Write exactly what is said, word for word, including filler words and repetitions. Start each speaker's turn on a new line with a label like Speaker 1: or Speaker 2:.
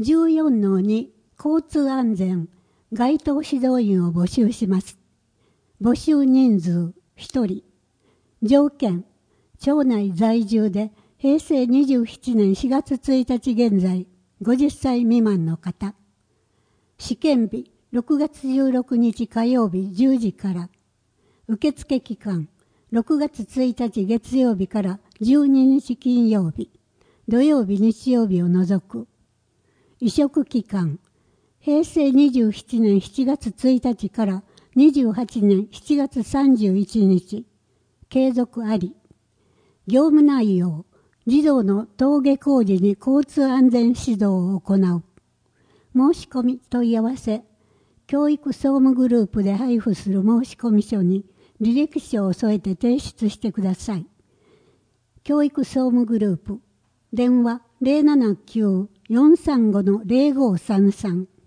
Speaker 1: じゅうよんのに 交通安全該当指導員を募集します。募集人数ひとり。条件、町内在住でへいせいにじゅうななねんしがつついたち現在ごじゅっさい未満の方。試験日ろくがつじゅうろくにち火曜日じゅうじから。受付期間ろくがつついたち月曜日からじゅうににち金曜日、土曜日日曜日を除く。委嘱期間へいせいにじゅうななねんしちがつついたちからにじゅうはちねんしちがつさんじゅういちにち、継続あり。業務内容、児童の登下校時に交通安全指導を行う。申し込み問い合わせ、教育総務グループで配布する申込書に履歴書を添えて提出してください。教育総務グループ、電話 ゼロななきゅう よんさんご ゼロごさんさん